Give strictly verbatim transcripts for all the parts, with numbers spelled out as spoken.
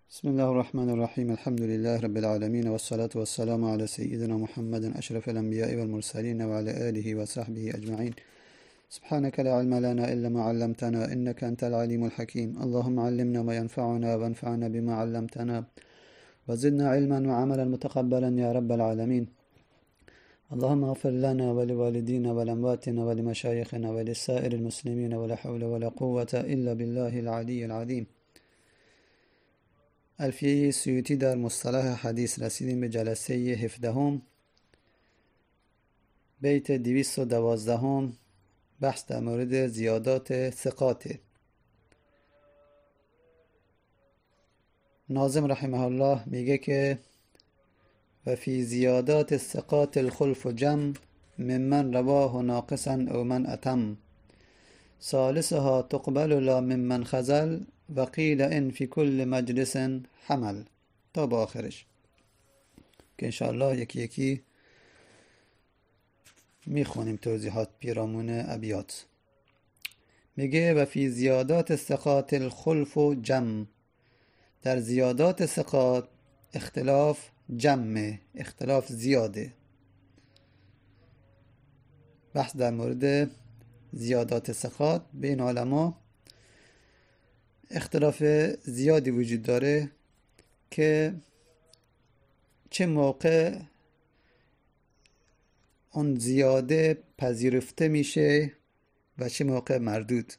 بسم الله الرحمن الرحيم. الحمد لله رب العالمين، والصلاة والسلام على سيدنا محمد أشرف الأنبياء والمرسلين وعلى آله وصحبه أجمعين. سبحانك لا علم لنا إلا ما علمتنا إنك أنت العليم الحكيم. اللهم علمنا ما ينفعنا وانفعنا بما علمتنا وزدنا علما وعملا متقبلا يا رب العالمين. اللهم اغفر لنا ولوالدينا ولأمواتنا ولمشايخنا ولسائر المسلمين، ولا حول ولا قوة إلا بالله العلي العظيم. الفیه سیوطی در مصطلح حدیث. رسیدیم به جلسه هفدهم، بیت دویست و دوازدهم. بحث در مورد زیادات ثقات. ناظم رحمه الله میگه که و فی زیادات الثقات الخلف جم ممن رواه ناقصا او من اتم ثالثها تقبل لا ممن خزل و قیل ان فی کل مجلس حمل، تا با آخرش که انشاءالله یکی یکی میخونیم توضیحات پیرامون ابیات. میگه و فی زیادات الثقات الخلف جم، در زیادات ثقات اختلاف جمع، اختلاف زیاده. بحث در مورد زیادات ثقات بین علما اختلاف زیادی وجود داره که چه موقع اون زیاده پذیرفته میشه و چه موقع مردود.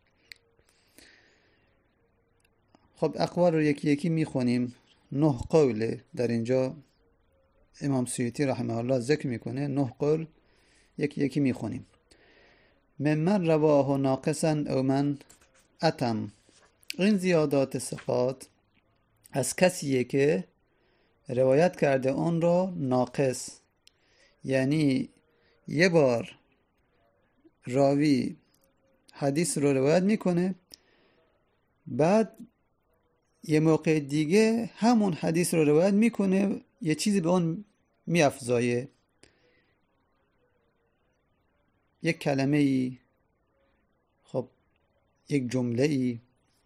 خب اقوال رو یکی یکی میخونیم. نه قول در اینجا امام سیوطی رحمه الله ذکر میکنه. نه قول یکی یکی میخونیم. ممن رواه ناقصا او من اتم، این زیادات ثقات از کسیه که روایت کرده اون رو ناقص، یعنی یه بار راوی حدیث رو روایت میکنه، بعد یه موقع دیگه همون حدیث رو روایت میکنه، یه چیزی به اون میافزایه، یک کلمه ای، خب یک جمله ای.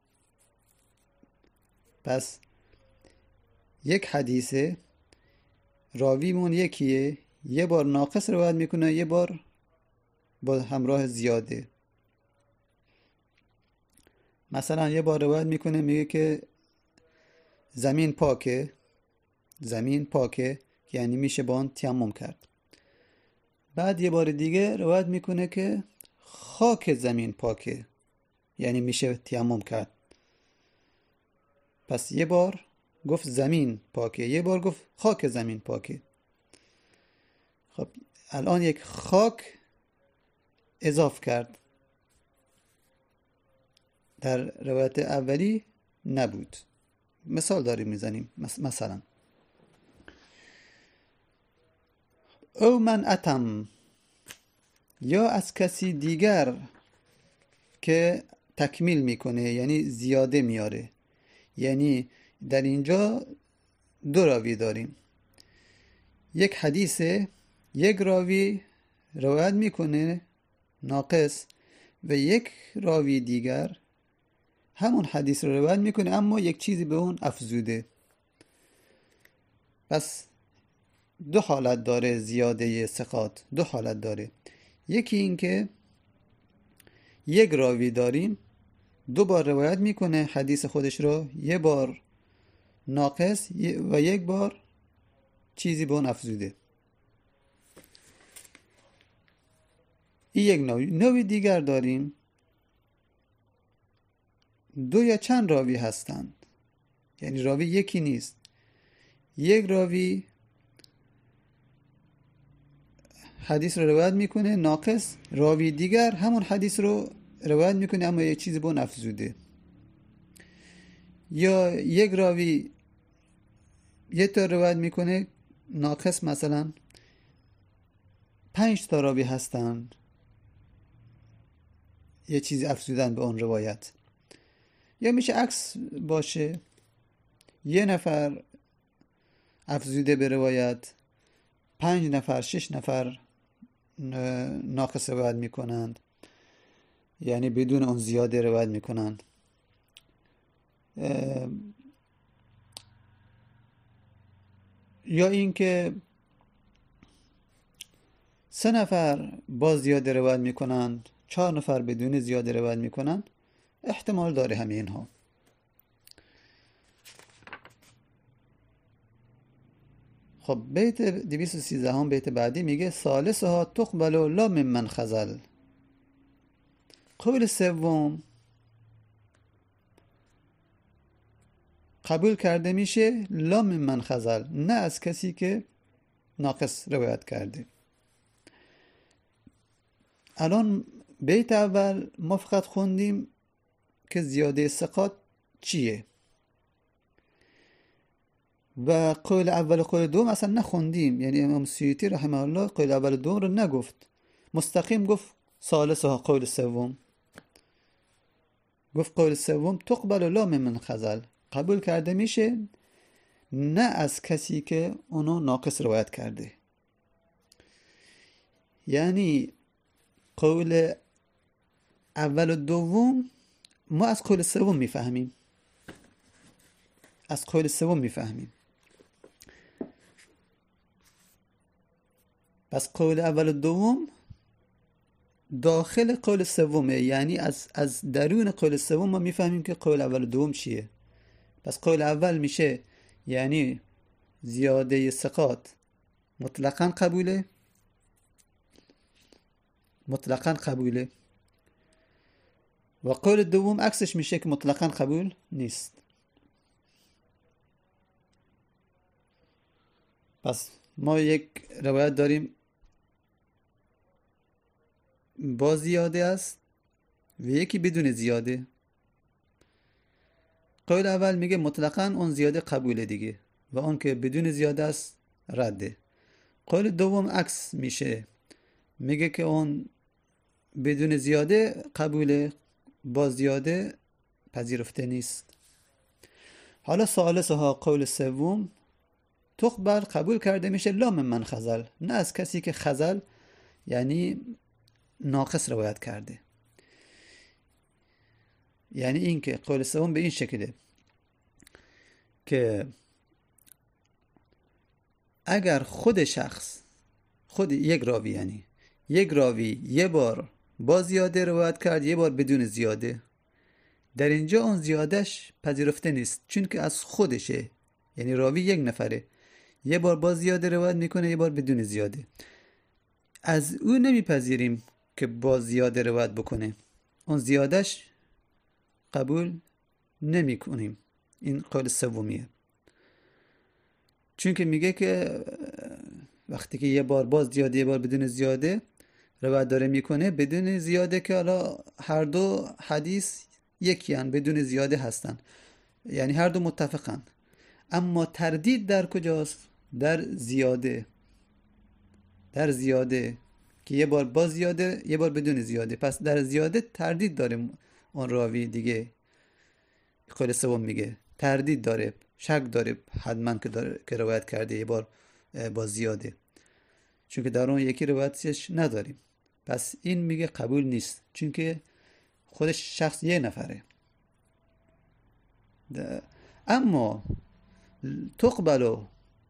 پس یک حدیثه راویمون یکیه، یه بار ناقص روایت میکنه، یه بار با همراه زیاده. مثلا یه بار روایت میکنه میگه که زمین پاکه، زمین پاکه یعنی میشه با اون تیمم کرد. بعد یه بار دیگه روایت میکنه که خاک زمین پاکه یعنی میشه تیمم کرد. پس یه بار گفت زمین پاکه، یه بار گفت خاک زمین پاکه. خب الان یک خاک اضاف کرد، در روایت اولی نبود. مثال داریم میزنیم. مثلا او من اتم، یا از کسی دیگر که تکمیل میکنه یعنی زیاده میاره. یعنی در اینجا دو راوی داریم. یک حدیث یک راوی روایت میکنه ناقص و یک راوی دیگر همون حدیث رو روایت میکنه اما یک چیزی به اون افزوده. پس دو حالت داره زیاده ثقات، دو حالت داره. یکی این که یک راوی داریم دو بار روایت میکنه حدیث خودش رو، یه بار ناقص و یک بار چیزی به اون افزوده. این یک نوع. نوع دیگر داریم دو یا چند راوی هستند، یعنی راوی یکی نیست. یک راوی حدیث رو روایت میکنه ناقص، راوی دیگر همون حدیث رو روایت میکنه اما یه چیزی به اون افزوده. یا یک راوی یه تا روایت میکنه ناقص، مثلا پنج تا راوی هستن یه چیزی افزودن به اون روایت. یا میشه عکس باشه، یه نفر افزوده به روایت، پنج نفر شش نفر ناقص روایت میکنند، یعنی بدون اون زیاده روایت میکنند. یا این که سه نفر با زیاده روایت میکنند، چهار نفر بدون زیاده روایت میکنند، احتمال داره همه اینها. خب بیت دویست و سیزده هم بیت بعدی میگه ثالثها تقبل لا ممن خزل. قول سوم قبول کرده میشه لا ممن خزل، نه از کسی که ناقص روایت کرده. الان بیت اول ما فقط خوندیم که زیاده ثقات چیه و قول اول و قول دوم اصلا نخوندیم. یعنی امام سیوطی رحمه الله قول اول و دوم رو نگفت، مستقیم گفت ثالثها قول سوم. گفت قول سوم تقبل لا ممن خزل، قبول کرده میشه نه از کسی که اونو ناقص روایت کرده. یعنی قول اول و دوم ما از قول سوم میفهمیم، از قول سوم میفهمیم. پس قول اول و دوم داخل قول سومه، یعنی از از درون قول سوم ما میفهمیم که قول اول و دوم چیه. پس قول اول میشه یعنی زیاده ثقات مطلقاً قبوله، مطلقاً قبوله، و قول دوم عکسش میشه که مطلقاً قبول نیست. پس ما یک روایت داریم با زیاده است و یکی بدون زیاده. قول اول میگه مطلقاً اون زیاده قبوله دیگه و اون که بدون زیاده است رده. قول دوم عکس میشه، میگه که اون بدون زیاده قبوله، با زیاده پذیرفته نیست. حالا ثالثها قول سوم تقبل، قبول کرده میشه لا ممن خزل، نه از کسی که خزل یعنی ناقص روایت کرده. یعنی این که قول سوم به این شکله که اگر خود شخص، خود یک راوی، یعنی یک راوی یه بار با زیاده روایت کرد یه بار بدون زیاده، در اینجا اون زیادش پذیرفته نیست، چون که از خودشه. یعنی راوی یک نفره، یه بار با زیاده روایت میکنه یه بار بدون زیاده، از او نمیپذیریم که با زیاده روایت بکنه، اون زیادش قبول نمی کنیم. این قول سومیه، چون که میگه که وقتی که یه بار باز زیاده یه بار بدون زیاده روایت داره میکنه، بدون زیاده که حالا هر دو حدیث یکی هن، بدون زیاده هستن، یعنی هر دو متفقن، اما تردید در کجاست؟ در زیاده، در زیاده که یه بار با زیاده یه بار بدون زیاده. پس در زیاده تردید داره اون راوی دیگه. قول سوم میگه تردید داره، شک داره حتما که داره که روایت کرده یه بار با زیاده، چون که در اون یکی روایتش نداریم. پس این میگه قبول نیست، چون که خودش شخص یه نفره. اما تقبلو،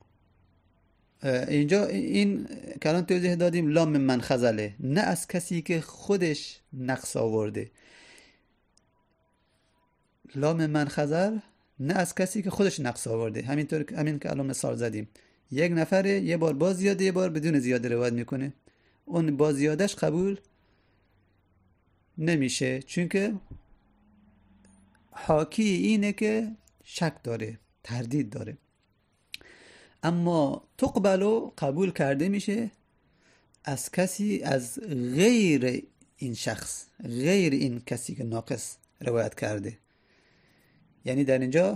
اینجا این کلان توضیح دادیم لا ممن خزله، نه از کسی که خودش نقص آورده. لا ممن خزل نه از کسی که خودش نقص آورده. همینطور همین که الان مثال زدیم، یک نفره یه بار با زیاده یه بار بدون زیاده روایت میکنه، اون با زیادش قبول نمیشه، چون که حاکی اینه که شک داره، تردید داره. اما تقبلو قبول کرده میشه از کسی از غیر این شخص، غیر این کسی که ناقص روایت کرده. یعنی در اینجا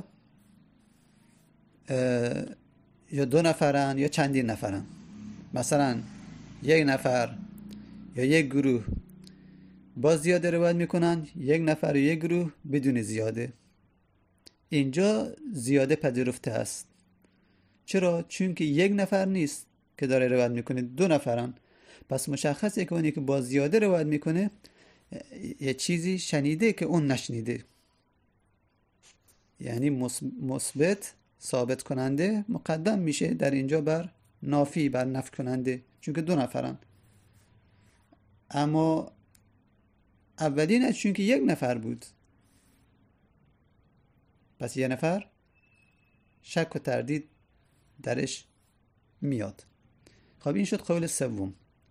یا دو نفرن یا چندین نفرن، مثلا یک نفر یا یک گروه با زیاده روایت میکنن، یک نفر و یک گروه بدون زیاده. اینجا زیاده پذیرفته است. چرا؟ چون که یک نفر نیست که داره روایت میکنه، دو نفرن. پس مشخصه که اونی که با زیاده روایت میکنه یه چیزی شنیده که اون نشنیده. یعنی مثبت ثابت کننده مقدم میشه در اینجا بر نافی، بر نفی کننده، چون که دو نفرن. اما اولینش چون که یک نفر بود، پس یه نفر شک و تردید درش میاد. خب این شد قول سوم.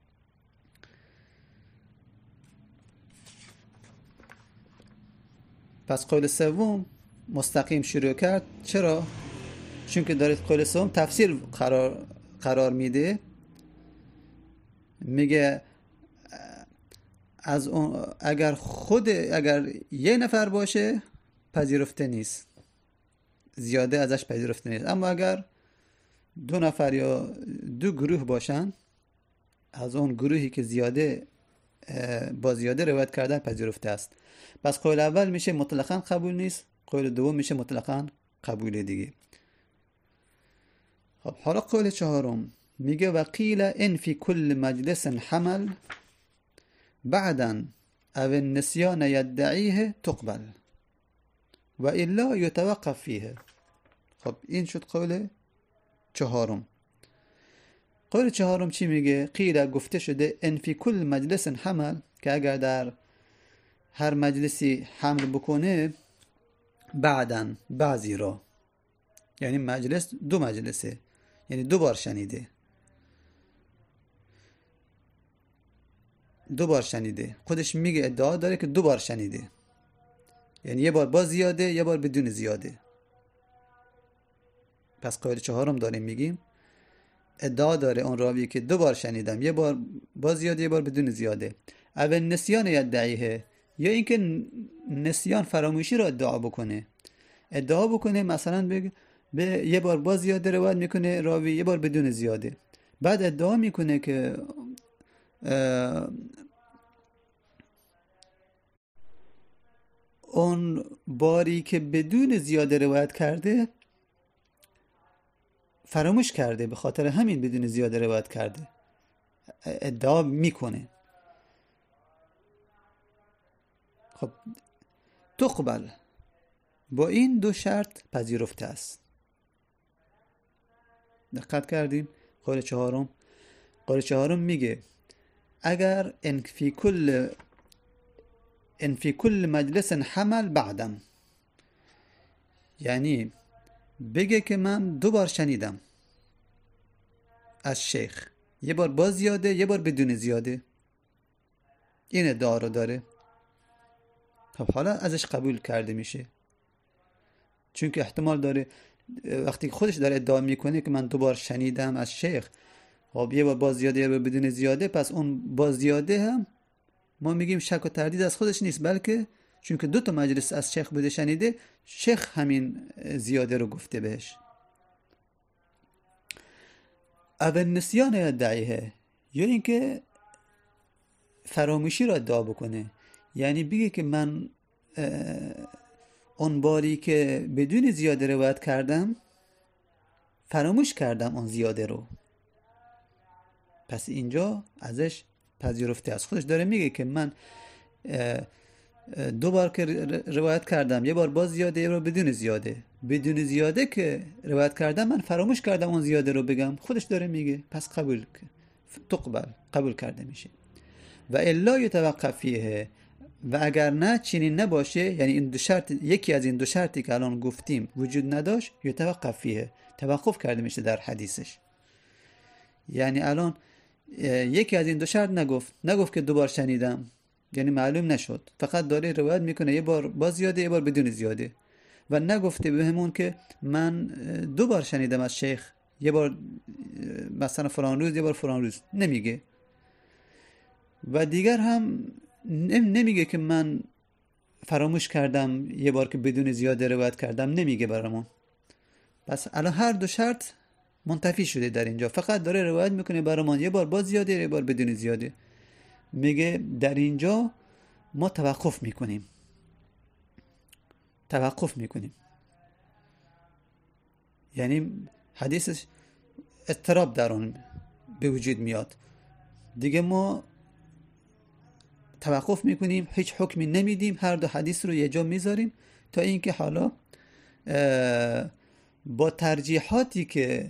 پس قول سوم مستقیم شروع کرد. چرا؟ چون که داره قول سوم تفسیر قرار قرار میده. میگه از اون اگر خود اگر یه نفر باشه پذیرفته نیست، زیاده ازش پذیرفته نیست. اما اگر دو نفر یا دو گروه باشن، از اون گروهی که زیاده با زیاده روایت کردن پذیرفته است. پس قول اول میشه مطلقاً قبول نیست، قول دوم میشه مطلقاً قبول دیگه. خب حالا قول چهارم میگه وقیل ان فی کل مجلس حمل بعدا او النسیان یدعیه تقبل و الا یتوقف فیه. خب این شد قول چهارم. قول چهارم چی میگه؟ قیل گفته شده ان فی کل مجلس حمل، که اگر در هر مجلسی حمل بکنه، بعدا بعضی را، یعنی مجلس دو مجلسه، یعنی دو بار شنیده دو بار شنیده خودش میگه ادعا داره که دو بار شنیده، یعنی یه بار با زیاده یه بار بدون زیاده. پس قول چهارم داریم میگیم ادعا داره اون راوی که دو بار شنیدم، یه بار با زیاده یه بار بدون زیاده. اول نسیان یدعیه، یا اینکه نسیان فراموشی را ادعا بکنه ادعا بکنه مثلا بگه به یه بار با زیاده روایت میکنه راوی، یه بار بدون زیاده. بعد ادعا میکنه که اون باری که بدون زیاده روایت کرده فراموش کرده، به خاطر همین بدون زیاده روایت کرده، ادعا میکنه. خب تقبل، با این دو شرط پذیرفته است. دقت کردیم؟ قول چهارم قول چهارم میگه اگر ان فی کل ان فی کل مجلس حمل بعدم، یعنی بگه که من دو بار شنیدم از شیخ، یه بار با زیاده یه بار بدون زیاده، این ادعا رو داره. خب حالا ازش قبول کرده میشه، چون که احتمال داره وقتی خودش داره ادعا میکنه که من دو بار شنیدم از شیخ، خب یه بار با زیاده یه بار بدون زیاده، پس اون با زیاده هم ما میگیم شک و تردید از خودش نیست، بلکه چون که دو تا مجلس از شیخ بوده شنیده، شیخ همین زیاده رو گفته بهش. اول نسیان یدعیه، یا اینکه فراموشی رو ادعا بکنه، یعنی بگه که من اون باری که بدون زیاده روایت کردم فراموش کردم اون زیاده رو. پس اینجا ازش پذیرفته است. خودش داره میگه که من دو بار که روایت کردم، یه بار با زیاده یه بار بدون زیاده، بدون زیاده که روایت کردم من فراموش کردم اون زیاده رو بگم. خودش داره میگه، پس قبول تقبل قبول کرده میشه. و الا یتوقف فیه، و اگر نه چنین نباشه، یعنی این دو شرط، یکی از این دو شرطی که الان گفتیم وجود نداشت، یتوقف فیه، توقف کرده میشه در حدیثش. یعنی الان یکی از این دو شرط نگفت نگفت که دو بار شنیدم، یعنی معلوم نشد، فقط داره روایت میکنه یه بار با زیاده یه بار بدون زیاده، و نگفته بهمون که من دو بار شنیدم از شیخ، یه بار مثلا فلان روز یه بار فلان روز، نمیگه. و دیگر هم نمیگه که من فراموش کردم یه بار که بدون زیاده روایت کردم، نمیگه برامون. پس الان هر دو شرط منتفی شده در اینجا، فقط داره روایت میکنه برامون یه بار با زیاده یه بار بدون زیاده. میگه در اینجا ما توقف میکنیم توقف میکنیم یعنی حدیثش اضطراب در اون به وجود میاد دیگه. ما توقف میکنیم، هیچ حکمی نمیدیم، هر دو حدیث رو یه جا میذاریم تا اینکه حالا با ترجیحاتی که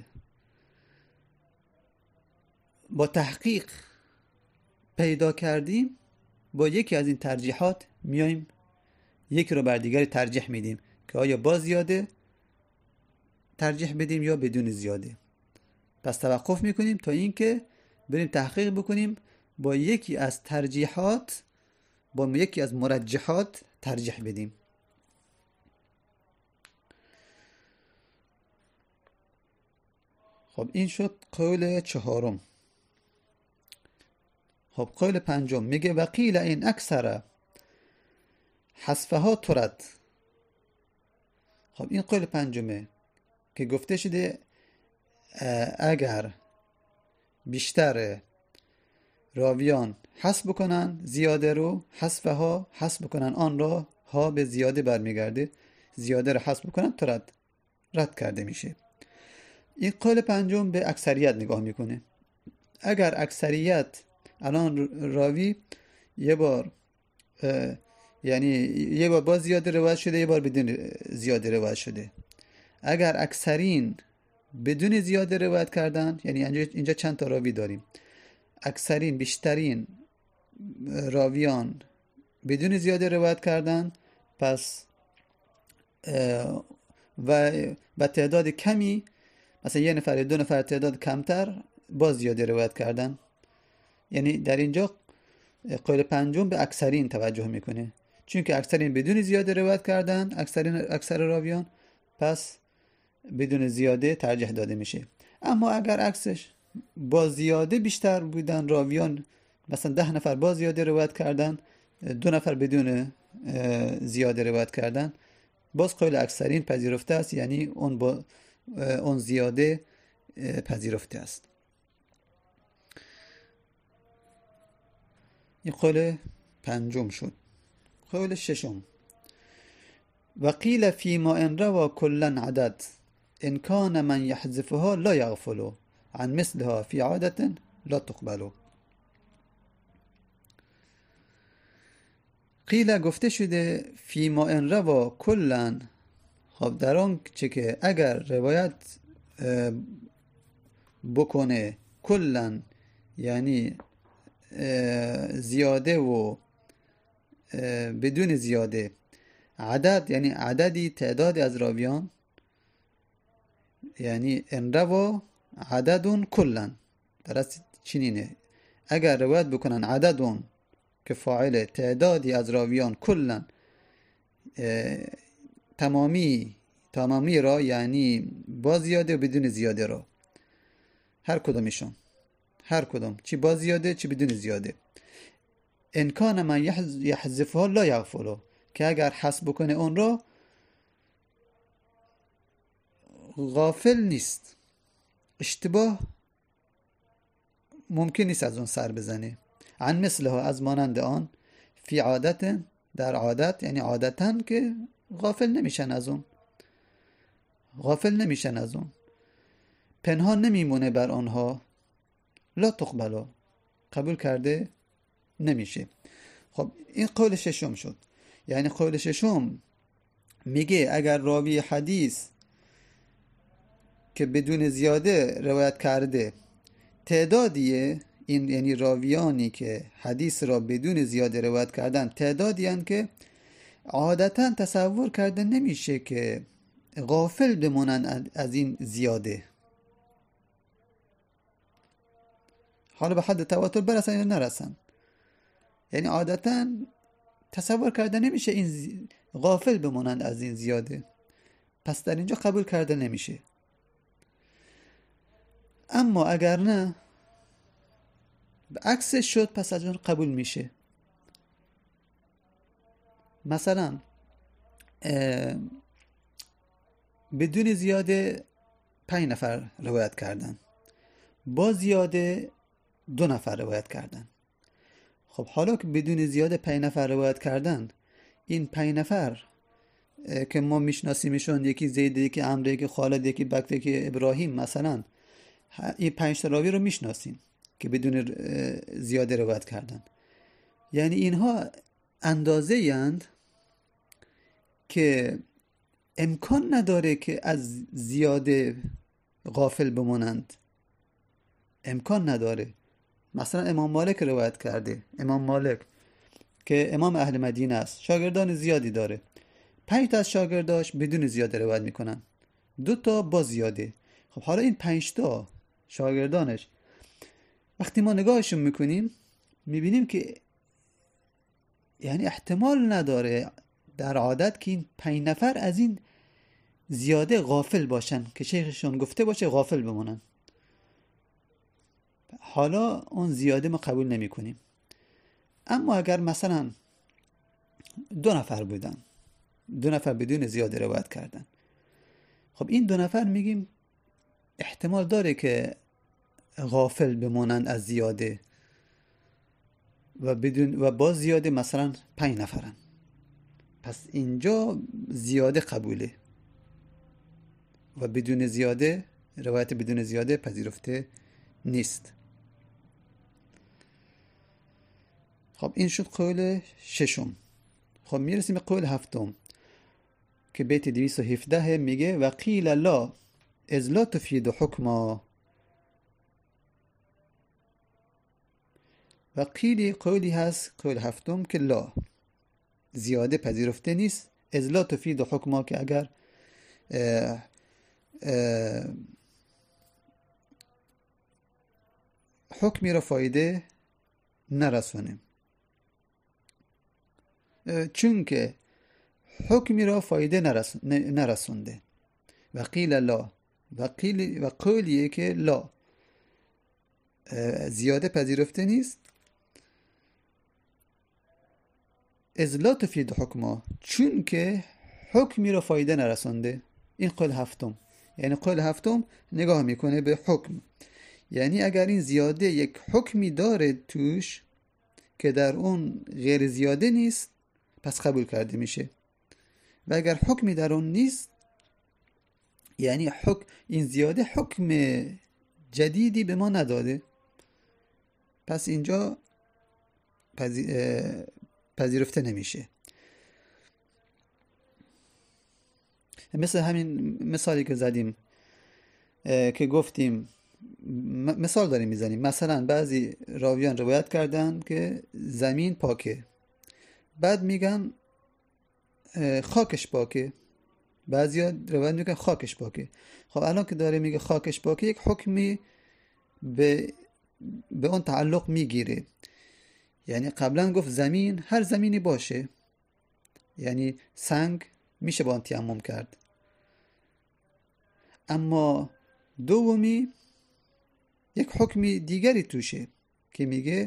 با تحقیق پیدا کردیم، با یکی از این ترجیحات میایم یکی رو بر دیگری ترجیح میدیم که آیا با زیاده ترجیح بدیم یا بدون زیاده. پس توقف میکنیم تا اینکه بریم تحقیق بکنیم با یکی از ترجیحات با یکی از مرجحات ترجیح بدیم. خب این شد قول چهارم. خب قول پنجم میگه وقیل این اکثر حذفها ترد. خب این قول پنجمه که گفته شده اگر بیشتر راویان حذف بکنن زیاده رو، حذفها حذف بکنن آن را، ها به زیاده برمیگرده، زیاده رو حذف بکنن ترد، رد کرده میشه. این قول پنجم به اکثریت نگاه میکنه. اگر اکثریت الان راوی یه بار یعنی یه بار با زیاده روایت شده، یه بار بدون زیاده روایت شده، اگر اکثرین بدون زیاده روایت کردن، یعنی اینجا چند تا راوی داریم، اکثرین بیشترین راویان بدون زیاده روایت کردن، پس و با تعداد کمی، مثلا یه نفر دو نفر تعداد کمتر با زیاده روایت کردن، یعنی در اینجا قول پنجم به اکثرین توجه میکنه، چون که اکثرین بدون زیاده روایت کردن، اکثرین اکثر راویان، پس بدون زیاده ترجیح داده میشه. اما اگر عکسش با زیاده بیشتر بودن راویان، مثلا ده نفر با زیاده روایت کردن، دو نفر بدون زیاده روایت کردن، باز قول اکثرین پذیرفته است، یعنی اون با اون زیاده پذیرفته است. این قول پنجم شد. قول ششم وقیل فیما ان روا کلا عدد ان کان من یحذفها لا یغفل عن مثلها فی عادة لا تقبل. قیل گفته شده فیما ان روا کلا، خب در آن چه که اگر روایت بکنه کلا، یعنی زیاده و بدون زیاده، عدد یعنی عددی تعدادی از راویان، یعنی ان روا عددون کلا، درست چنینه، اگر روایت بکنن عددون که فاعل تعدادی از راویان کلا تمامی تمامی را، یعنی با زیاده و بدون زیاده را، هر کدومشون، هر کدوم چی با زیاده چی بدون زیاده، ان کان من یحذفها لا یغفل، که اگر حذف بکنه اون را غافل نیست، اشتباه ممکن نیست از اون سر بزنه، عن مثلها از مانند آن، فی عادت در عادت، یعنی عادتاً که غافل نمیشن از اون، غافل نمیشن از اون، پنهان نمیمونه بر آنها، لا تقبل قبول کرده نمیشه. خب این قول ششم شد. یعنی قول ششم میگه اگر راوی حدیث که بدون زیاده روایت کرده تعدادیه، این یعنی راویانی که حدیث را بدون زیاده روایت کردن تعدادی هستند که عادتا تصور کرده نمیشه که غافل بمونن از این زیاده، حالا به حد تواتر برسن یا نرسن، یعنی عادتا تصور کرده نمیشه این زی... غافل بمونن از این زیاده، پس در اینجا قبول کرده نمیشه. اما اگر نه به عکسش شد، پس از اون قبول میشه. مثلا بدون زیاده پنج نفر روایت کردن، با زیاده دو نفر روایت کردن. خب حالا که بدون زیاده پنج نفر روایت کردن، این پنج نفر که ما میشناسیمشون، یکی زید، یکی عمرو، یکی خالد، یکی بکر، یکی ابراهیم، مثلا این پنج تا راوی رو میشناسیم که بدون زیاده روایت کردن، یعنی اینها اندازه اند که امکان نداره که از زیاده غافل بمونند، امکان نداره. مثلا امام مالک روایت کرده، امام مالک که امام اهل مدینه است، شاگردان زیادی داره، پنج تا از شاگرداش بدون زیاده روایت میکنن، دو تا با زیاده. خب حالا این پنج تا شاگردانش وقتی ما نگاهشون میکنیم میبینیم که یعنی احتمال نداره در عادت که این پنج نفر از این زیاده غافل باشن که شیخشون گفته باشه غافل بمونن. حالا اون زیاده ما قبول نمی کنیم. اما اگر مثلا دو نفر بودن، دو نفر بدون زیاده روایت کردن، خب این دو نفر میگیم احتمال داره که غافل بمونن از زیاده و بدون و با زیاده مثلا پنج نفرن، پس اینجا زیاده قبوله و بدون زیاده، روایت بدون زیاده پذیرفته نیست. خب این شد قول ششم. خب میرسیم به قول هفتم که بیت دویست و هفده میگه و قیل لا از لا تفید حکما. و قیلی قولی هست قول هفتم که لا زیاده پذیرفته نیست، از لا تفید حکما که اگر اه اه حکمی را فایده نرسونه، چون که حکمی را فایده نرسونده. و قیل لا و قیل و قولیه که لا زیاده پذیرفته نیست، از لا تفید حکما چون که حکمی را فایده نرسونده. این قول هفتم، یعنی قول هفتم نگاه میکنه به حکم، یعنی اگر این زیاده یک حکمی داره توش که در اون غیر زیاده نیست پس قبول کرده میشه، و اگر حکمی در اون نیست یعنی حکم این زیاده حکم جدیدی به ما نداده پس اینجا پذیرفته نمیشه. مثل همین مثالی که زدیم که گفتیم، مثال داریم میزنیم، مثلا بعضی راویان روایت کردن که زمین پاکه، بعد میگن خاکش پاکه، بعضی ها روایت میگن خاکش پاکه. خب الان که داره میگه خاکش پاکه یک حکمی به به اون تعلق میگیره، یعنی قبلا گفت زمین هر زمینی باشه، یعنی سنگ میشه با اون تیمم کرد، اما دومی یک حکمی دیگری توشه که میگه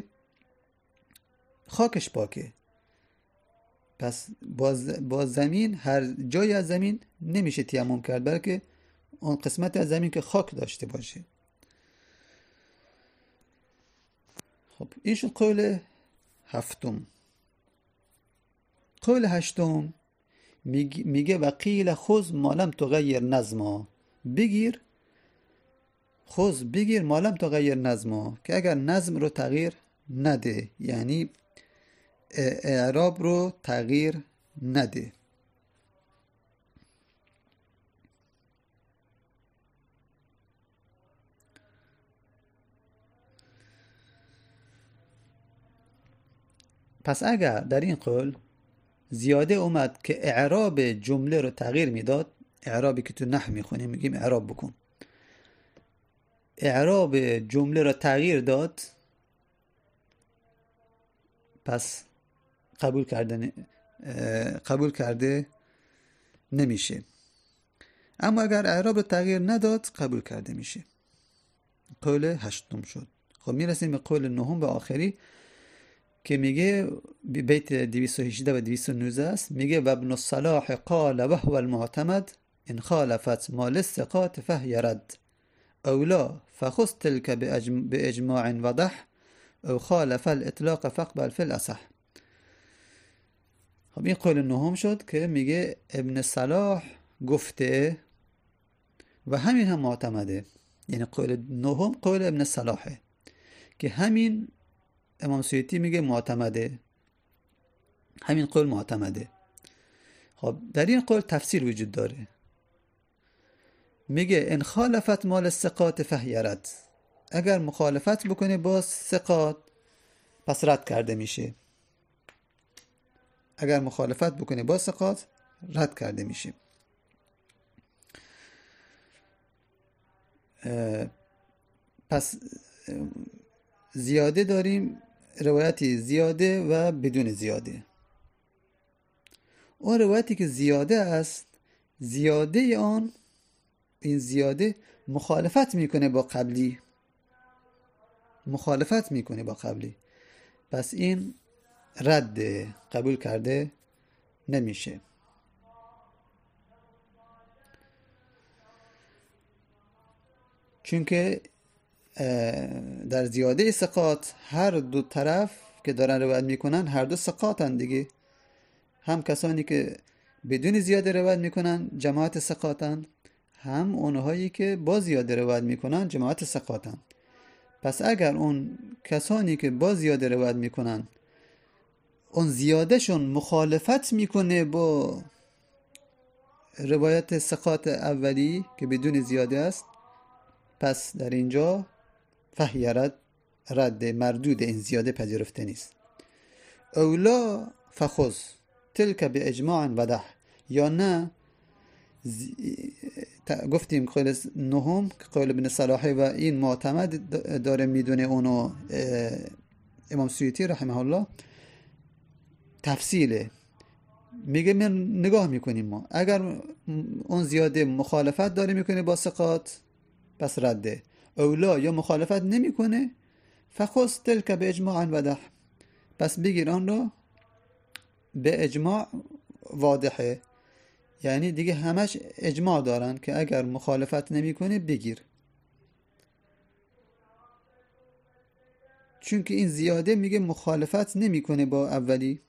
خاکش پاکه، پس با زمین هر جای از زمین نمیشه تیمم کرد بلکه اون قسمت از زمین که خاک داشته باشه. خب این شد قول هفتم. قول هشتم میگه و قیل خذ ما لم تغیر نظما، بگیر خذ بگیر ما لم تغیر نظما که اگر نظم رو تغییر نده، یعنی اعراب رو تغییر نده. پس اگر در این قول زیاده اومد که اعراب جمله رو تغییر میداد، اعرابی که تو نحو میخونیم میگیم اعراب بکن، اعراب جمله رو تغییر داد پس قبول کرده قبول کرده نمیشه، اما اگر اعراب رو تغییر نداد قبول کرده میشه. قول هشتم شد. خب میرسیم به قول نهم به آخری که میگه بیت دویست و هجده و دویست و نوزده است، میگه و ابن الصلاح قال و هو المعتمد ان خالفت ما للثقات فهي رد او لا فخذ تلك باجماع وضح او خالف الاطلاق فاقبل فی الاصح. خب این قول نهم شد که میگه ابن صلاح گفته و همین هم معتمده، یعنی قول نهم قول ابن صلاحه که همین امام سیوطی میگه معتمده، همین قول معتمده. خب در این قول تفسیر وجود داره، میگه ان خالفت مال الثقات فهی رد، اگر مخالفت بکنه با ثقات پس رد کرده میشه، اگر مخالفت بکنه با ثقات رد کرده میشه. پس زیاده داریم، روایتی زیاده و بدون زیاده. اون روایتی که زیاده است، زیاده آن، این زیاده مخالفت میکنه با قبلی، مخالفت میکنه با قبلی، پس این رد قبول کرده نمیشه. چون که در زیاده ثقات هر دو طرف که دارن روایت میکنن هر دو ثقاتن دیگه، هم کسانی که بدون زیاده روایت میکنن جماعت ثقاتن، هم اونهایی که با زیاده روایت میکنن جماعت ثقاتن. پس اگر اون کسانی که با زیاده روایت میکنن اون زیادهشون مخالفت میکنه با روایت ثقات اولی که بدون زیاده است، پس در اینجا فهی رد، رد مردود، این زیاده پذیرفته نیست. اولا فخذ تلک به اجماع وضح، یا نه زی... گفتیم قول نهم که قول ابن صلاحی و این معتمد داره میدونه اونو امام سیوطی رحمه الله تفصیله، میگه من نگاه میکنیم ما اگر اون زیاده مخالفت داره میکنه با ثقات پس رده، اولا یا مخالفت نمیکنه فخذ تلک به اجماع وضح، پس بگیر آن رو به اجماع واضحه، یعنی دیگه همش اجماع دارن که اگر مخالفت نمیکنه بگیر، چون که این زیاده میگه مخالفت نمیکنه با اولی،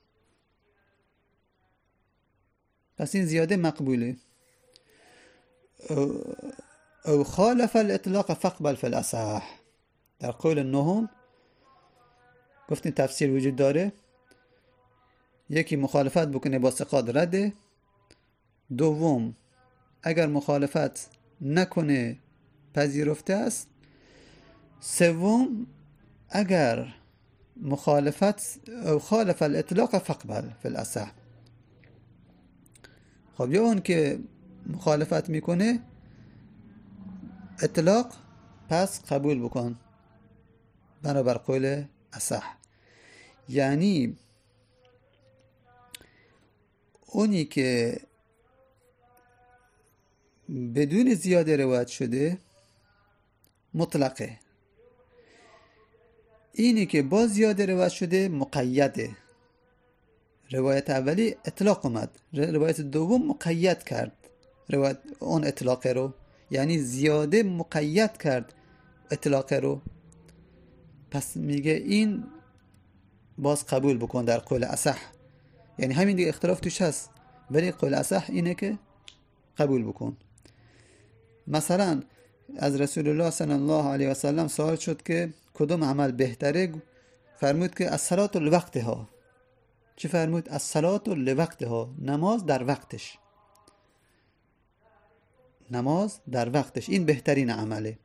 پس این زیاده مقبوله. او, او خالف الاطلاق فاقبل فی الاصح، در قول نهم گفتیم تفسیر وجود داره، یکی مخالفت بکنه با ثقات رده، دوم اگر مخالفت نکنه پذیرفته است، سوم اگر مخالفت او خالف الاطلاق فاقبل فی الاصح. خب یا اون که مخالفت میکنه اطلاق پس قبول بکن بنابر قول اصح، یعنی اونی که بدون زیاده روایت شده مطلقه، اینی که با زیاده روایت شده مقیده. روایت اولی اطلاق اومد، روایت دوم مقید کرد روایت اون اطلاق رو، یعنی زیاده مقید کرد اطلاق رو، پس میگه این باز قبول بکن در قول اصح، یعنی همین دیگه اختلاف توش هست ولی قول اصح اینه که قبول بکن. مثلا از رسول الله صلی الله علیه و سلم سوال شد که کدوم عمل بهتره، فرمود که الصلاة لوقتها. چی فرمود؟ الصلاة لوقتها، نماز در وقتش، نماز در وقتش این بهترین عمله.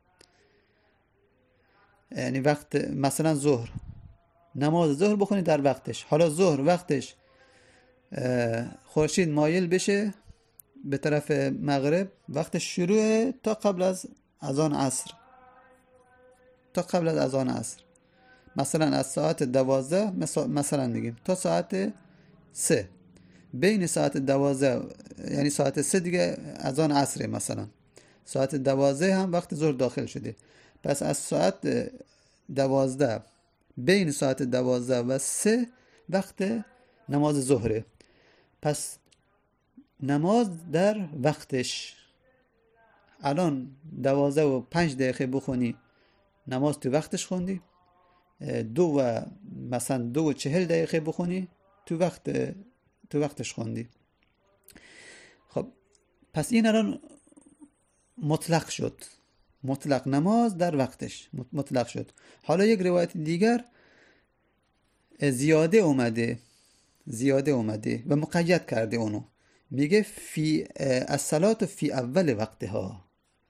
یعنی وقت مثلا ظهر، نماز ظهر بخونی در وقتش، حالا ظهر وقتش خورشید مایل بشه به طرف مغرب، وقت شروع تا قبل از اذان عصر، تا قبل از اذان عصر، مثلا از ساعت دوازده مثلا میگیم تا ساعت سه، بین ساعت دوازده یعنی ساعت سه دیگه اذان عصره، مثلا ساعت دوازده هم وقت ظهر داخل شده، پس از ساعت دوازده بین ساعت دوازده و سه وقت نماز ظهره، پس نماز در وقتش. الان دوازده و پنج دقیقه بخونی نماز تو وقتش خوندی، دو و مثلا دو و چهل دقیقه بخونی تو وقت تو وقتش خوندی. خب پس این الان مطلق شد، مطلق نماز در وقتش مطلق شد. حالا یک روایت دیگر زیاده اومده، زیاده اومده و مقید کرده اونو، میگه فی الصلاة فی اول وقتها.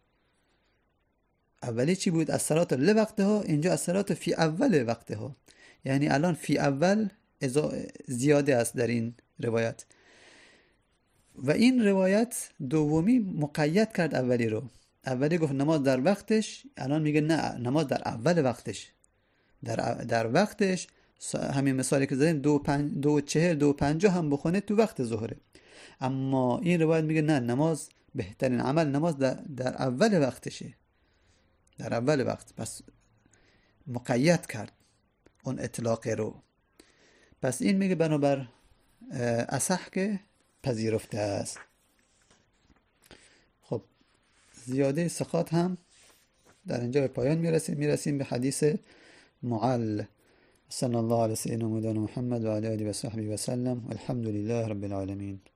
اولی چی بود؟ الصلاة لوقتها، اینجا الصلاة فی اول وقتها، یعنی الان فی اول زیاده است در این روایت. و این روایت دومی مقید کرد اولی رو. اولی گفت نماز در وقتش، الان میگه نه، نماز در اول وقتش. در در وقتش همین مثالی که زدیم دو پنج دو چهر دو پنجاه هم بخونه تو وقت ظهره. اما این روایت میگه نه، نماز بهترین عمل نماز در, در اول وقتشه، در اول وقت. پس مقید کرد اون اطلاق رو. پس این میگه بنابر اصح که پذیرفته است. خب زیاده ثقات هم در اینجا به پایان میرسیم. میرسیم به حدیث معل. صلی الله علیه سیدنا محمد و علی آله و صحبه و سلم. الحمد لله رب العالمین.